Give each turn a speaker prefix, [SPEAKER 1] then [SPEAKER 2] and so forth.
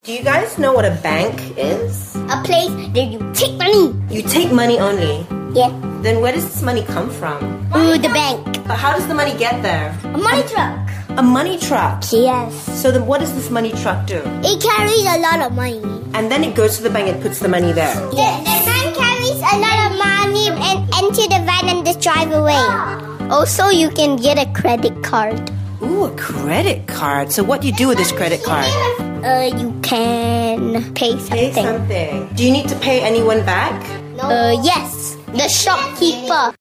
[SPEAKER 1] Do you guys know what a bank is?
[SPEAKER 2] A place where you take money.
[SPEAKER 1] You take money only.
[SPEAKER 2] Yeah.
[SPEAKER 1] Then where does this money come from?
[SPEAKER 2] Ooh, the bank.
[SPEAKER 1] But how does the money get there?
[SPEAKER 2] A money truck.
[SPEAKER 1] A money truck.
[SPEAKER 2] Yes.
[SPEAKER 1] So then what does this money truck do?
[SPEAKER 2] It carries a lot of money.
[SPEAKER 1] And then it goes to the bank and puts the money there.
[SPEAKER 2] Yes. The van carries a lot of money and into the van and just drive away. Also, you can get a credit card.
[SPEAKER 1] Ooh, a credit card. So what do you do with this credit card?
[SPEAKER 2] You can pay something.
[SPEAKER 1] Pay something. Do you need to pay anyone back?
[SPEAKER 2] Yes. The shopkeeper.